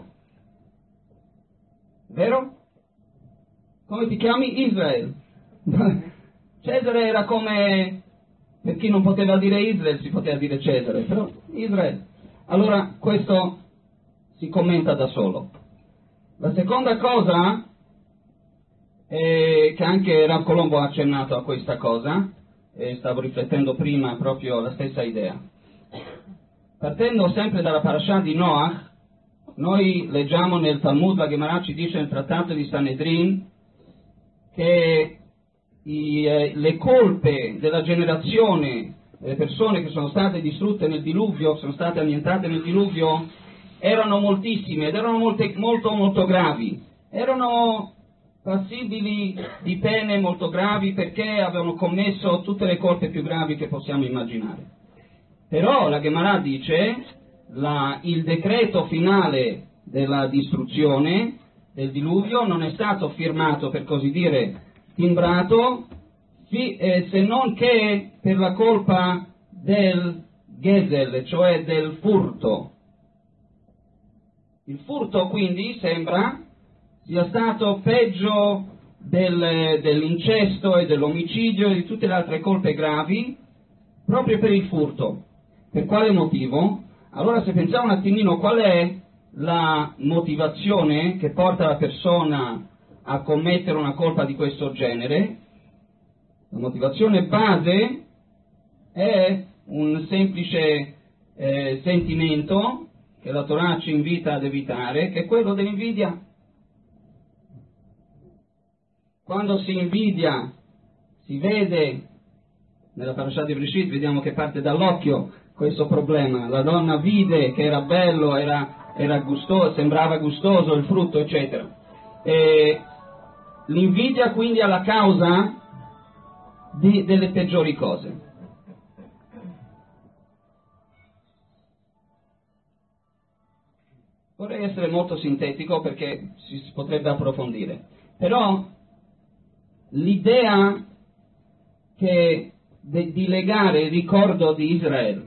Vero? Come ti chiami? Israel. Cesare era come, per chi non poteva dire Israel si poteva dire Cesare, però Israel. Allora questo si commenta da solo. La seconda cosa è che anche Rav Colombo ha accennato a questa cosa, e stavo riflettendo prima proprio la stessa idea. Partendo sempre dalla parasha di Noach, noi leggiamo nel Talmud, la Gemara ci dice nel trattato di Sanedrin, che i, eh, le colpe della generazione delle persone che sono state distrutte nel diluvio, sono state annientate nel diluvio, erano moltissime ed erano molte, molto molto gravi, erano passibili di pene molto gravi perché avevano commesso tutte le colpe più gravi che possiamo immaginare. Però la Gemara dice la, il decreto finale della distruzione del diluvio non è stato firmato, per così dire, timbrato, sì, eh, se non che per la colpa del Gesel, cioè del furto. Il furto quindi sembra sia stato peggio del, dell'incesto e dell'omicidio e di tutte le altre colpe gravi, proprio per il furto. Per quale motivo? Allora, se pensiamo un attimino qual è la motivazione che porta la persona a commettere una colpa di questo genere, la motivazione base è un semplice eh, sentimento che la Torah ci invita ad evitare, che è quello dell'invidia. Quando si invidia, si vede, nella parasha di Breshit vediamo che parte dall'occhio questo problema, la donna vide che era bello, era, era gustoso, sembrava gustoso il frutto, eccetera. E l'invidia quindi è la causa di, delle peggiori cose. Vorrei essere molto sintetico perché si potrebbe approfondire, però l'idea che de, di legare il ricordo di Israele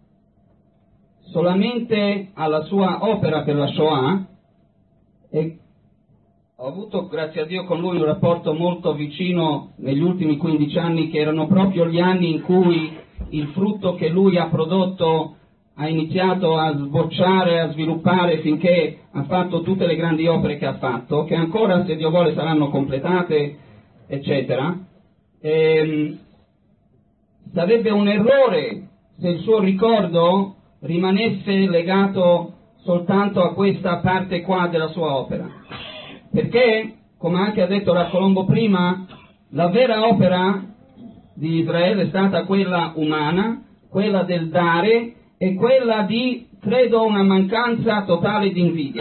solamente alla sua opera per la Shoah, e ho avuto, grazie a Dio, con lui un rapporto molto vicino negli ultimi quindici anni, che erano proprio gli anni in cui il frutto che lui ha prodotto ha iniziato a sbocciare, a sviluppare, finché ha fatto tutte le grandi opere che ha fatto, che ancora, se Dio vuole, saranno completate, eccetera. E, sarebbe un errore se il suo ricordo rimanesse legato soltanto a questa parte qua della sua opera, perché, come anche ha detto Rav Colombo prima, la vera opera di Israele è stata quella umana, quella del dare, e quella di, credo, una mancanza totale di invidia.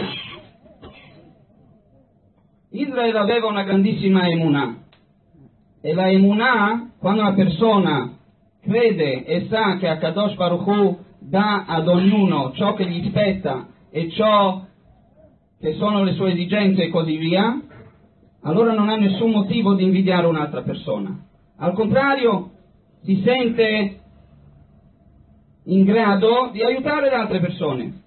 Israele aveva una grandissima emunah, e la emunah, quando una persona crede e sa che Akadosh Baruch Hu dà ad ognuno ciò che gli spetta e ciò che sono le sue esigenze e così via, allora non ha nessun motivo di invidiare un'altra persona. Al contrario, si sente in grado di aiutare le altre persone,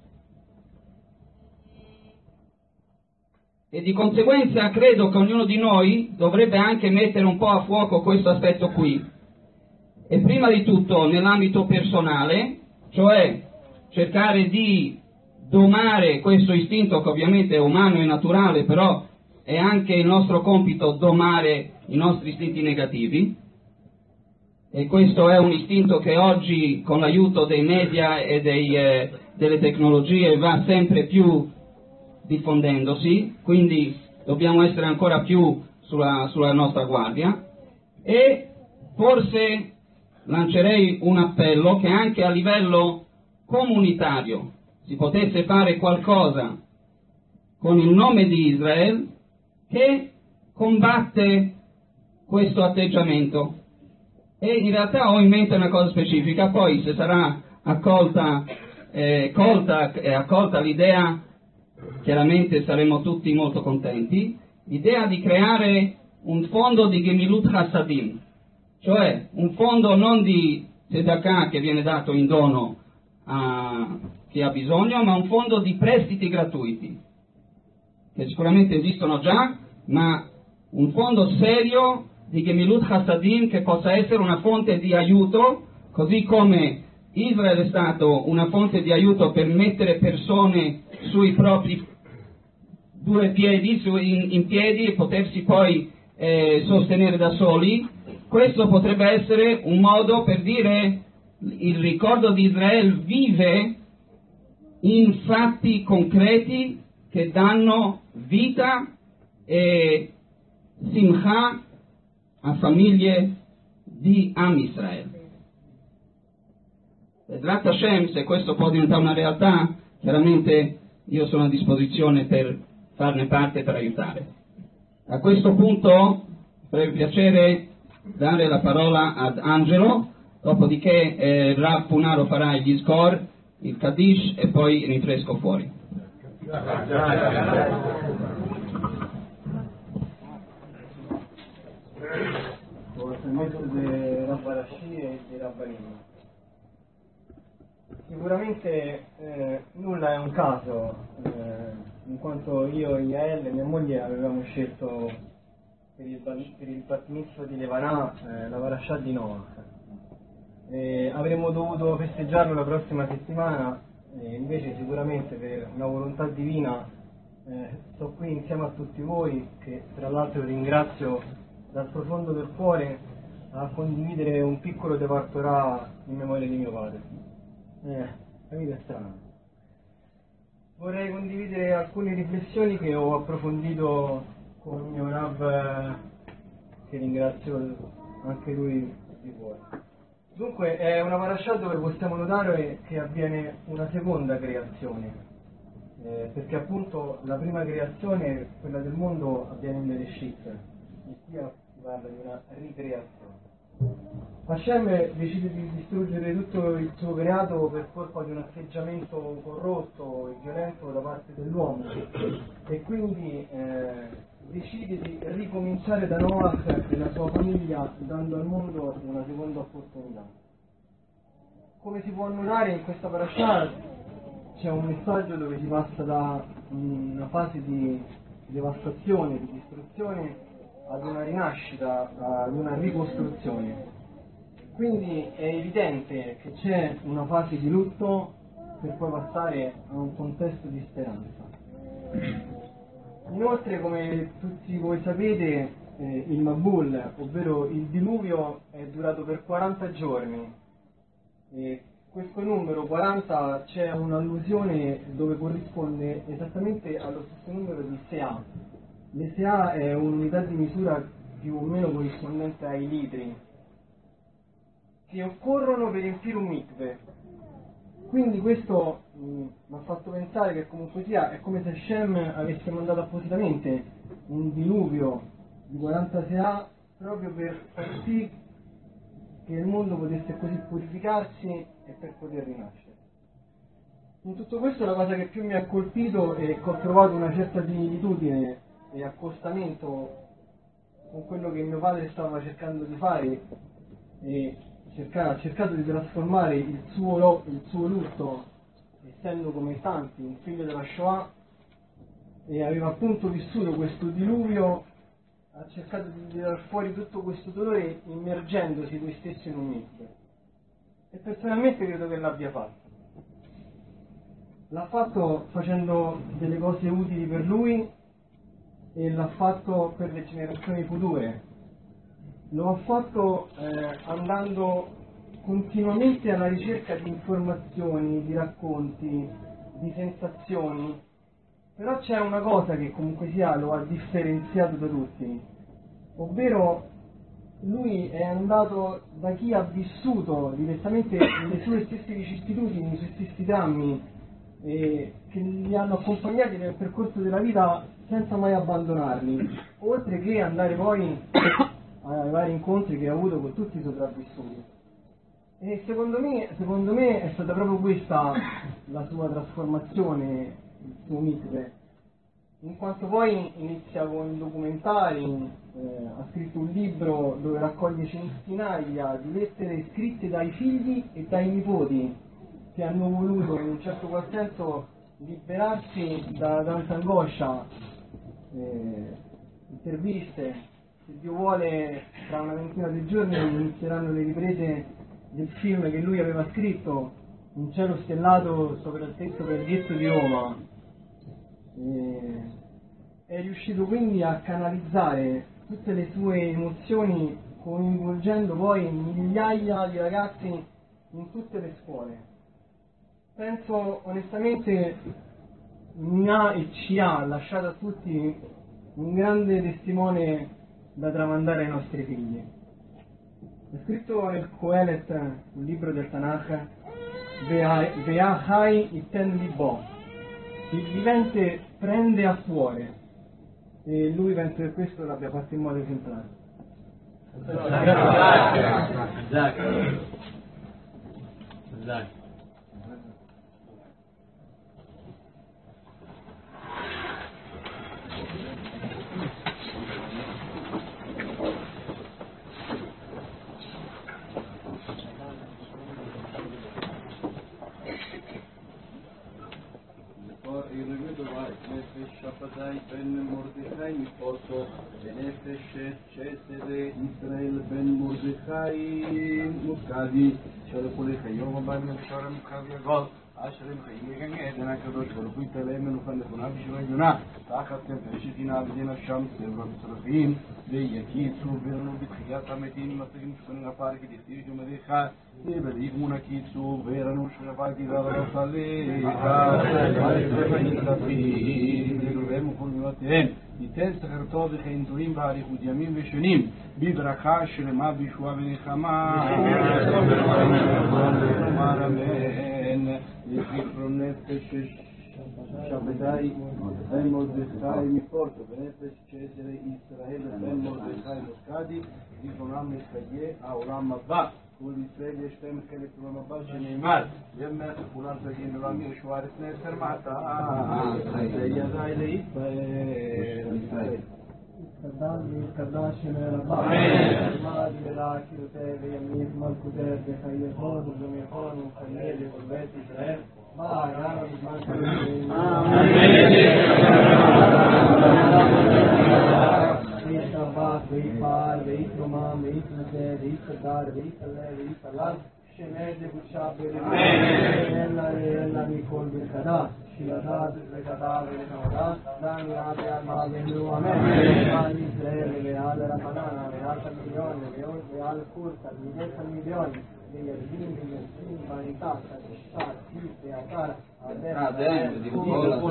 e di conseguenza credo che ognuno di noi dovrebbe anche mettere un po' a fuoco questo aspetto qui, e prima di tutto nell'ambito personale, cioè cercare di domare questo istinto che ovviamente è umano e naturale, però è anche il nostro compito domare i nostri istinti negativi. E questo è un istinto che oggi, con l'aiuto dei media e dei, eh, delle tecnologie, va sempre più diffondendosi, quindi dobbiamo essere ancora più sulla, sulla nostra guardia. E forse lancerei un appello che anche a livello comunitario si potesse fare qualcosa con il nome di Israele che combatte questo atteggiamento. E in realtà ho in mente una cosa specifica, poi se sarà accolta, eh, colta e accolta l'idea, chiaramente saremo tutti molto contenti, l'idea di creare un fondo di Gemilut Hasadim, cioè un fondo non di Tzedakah che viene dato in dono a chi ha bisogno, ma un fondo di prestiti gratuiti, che sicuramente esistono già, ma un fondo serio di Gemilut Hasadim che possa essere una fonte di aiuto, così come Israele è stato una fonte di aiuto per mettere persone sui propri due piedi, su, in, in piedi, e potersi poi eh, sostenere da soli. Questo potrebbe essere un modo per dire: il ricordo di Israele vive in fatti concreti che danno vita e simcha a famiglie di Am Israele. Vedrat Hashem, se questo può diventare una realtà, chiaramente io sono a disposizione per farne parte, per aiutare. A questo punto avrei piacere dare la parola ad Angelo, dopodiché eh, Rav Punaro farà gli sgor, il Kaddish e poi rinfresco fuori. di Rabbarashi e di Rabbanim. Sicuramente eh, nulla è un caso, eh, in quanto io, Yael e mia moglie avevamo scelto per il, per il Bat Mitzvah di Levanà eh, la Parashah di Noach. Eh, avremmo dovuto festeggiarlo la prossima settimana, eh, invece sicuramente per una volontà divina eh, sto qui insieme a tutti voi, che tra l'altro ringrazio dal profondo del cuore, a condividere un piccolo Devar Torah in memoria di mio padre. Eh, la vita è strana. Vorrei condividere alcune riflessioni che ho approfondito con il mio Rav, che ringrazio anche lui di cuore. Dunque è una parasha dove possiamo notare che avviene una seconda creazione, eh, perché appunto la prima creazione, quella del mondo, avviene in Bereshit, e qui si parla di una ricreazione. Hashem decide di distruggere tutto il suo creato per colpa di un atteggiamento corrotto e violento da parte dell'uomo e quindi eh, decide di ricominciare da Noach e la sua famiglia dando al mondo una seconda opportunità. Come si può notare in questa parasha c'è un messaggio dove si passa da una fase di devastazione, di distruzione ad una rinascita, ad una ricostruzione. Quindi è evidente che c'è una fase di lutto per poi passare a un contesto di speranza. Inoltre, come tutti voi sapete, eh, il Mabul, ovvero il diluvio, è durato per quaranta giorni. E questo numero quaranta c'è un'allusione dove corrisponde esattamente allo stesso numero di Seah. Le Seah è un'unità di misura più o meno corrispondente ai litri, che occorrono per riempire un mikve. Quindi questo mi ha fatto pensare che comunque sia è come se Hashem avesse mandato appositamente un diluvio di quaranta Seah proprio per far sì che il mondo potesse così purificarsi e per poter rinascere. In tutto questo la cosa che più mi ha colpito è che ho trovato una certa similitudine e accostamento con quello che mio padre stava cercando di fare e cerca, ha cercato di trasformare il suo, il suo lutto, essendo come tanti un figlio della Shoah, e aveva appunto vissuto questo diluvio, ha cercato di tirar fuori tutto questo dolore immergendosi lui stesso in un mikve. E personalmente credo che l'abbia fatto. L'ha fatto facendo delle cose utili per lui e l'ha fatto per le generazioni future. Lo ha fatto eh, andando continuamente alla ricerca di informazioni, di racconti, di sensazioni. Però c'è una cosa che comunque sia lo ha differenziato da tutti, ovvero lui è andato da chi ha vissuto direttamente le sue stesse vicissitudini, i suoi stessi drammi, e che li hanno accompagnati nel percorso della vita senza mai abbandonarli, oltre che andare poi ai vari incontri che ha avuto con tutti i sopravvissuti. E secondo me, secondo me è stata proprio questa la sua trasformazione, il suo mikve, in quanto poi inizia con documentari, eh, ha scritto un libro dove raccoglie centinaia di lettere scritte dai figli e dai nipoti che hanno voluto in un certo qual senso liberarsi da tanta angoscia, eh, interviste. Se Dio vuole, tra una ventina di giorni inizieranno le riprese del film che lui aveva scritto, Un cielo stellato sopra il tetto del ghetto di Roma. E è riuscito quindi a canalizzare tutte le sue emozioni, coinvolgendo poi migliaia di ragazzi in tutte le scuole. Penso onestamente mi ha e ci ha lasciato a tutti un grande testimone da tramandare ai nostri figli. È scritto nel Kohelet, un libro del Tanakh, Ve'ahai itten libo, il vivente prende a cuore, e lui penso che questo l'abbia fatto in modo esemplare. Shafatai ben Mordechai mi porto Benefesh Cesare Israel ben Mordechai Mukadi Shalapole Kayom Ban Sharam Kaviagol Ashram Kayigan Edna Kadosh Baruch Talem Nufan Kuna Bishwayuna Takatem Shitina Bidina Sham Sevram Sarafim Yakitsu Verno Bikhiat Ametin Masrim Shkunin Aparki Distiri Medecha Ibliguna Kitsu Verano Shravati Ravasale אלוהינו כל מימותיהם, ייתן שכרתו וכן טובים באריכות ימים ושנים, בברכה שלמה בישועה ונחמה. נאמר אמן. זכרו נפש Shabbatai, Ben Mordechai Miporto, Benefesh Cesare Israele, Ben Mordechai Moscadi, Riconam Escaye, Auram Abba, כל ישראל יש להם חלק עולם הבא שנאמר ימח כולם תגין עולם יהושע לפני עשר מעתה ידעי לישראל תדל להתקדש שמי רבה עמד בלעק יותר וימיף מלכותר בחיי חוד ובמיכון ומחיי לבית ישראל מה היה בזמן כזה וישתבח ויפעל ויתרומם ויתנדב ויתקדר ויתעלה ויתעלל שמד לבושה ברמה אלא אלא מכל ברכדה שידעת וגדה ולכמדה דן יעד יעד ואמרו אמן ועל ישראל ועל רחננה ועל תלמידיון ועל קורס תלמידי תלמידיון וילדים וילדים בריתה תשתת טיף ויקר Adem, di Bucola,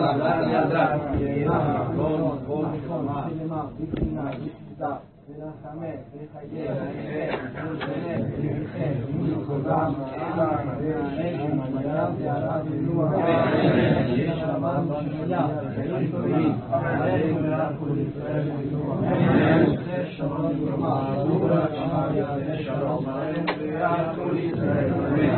Shabbat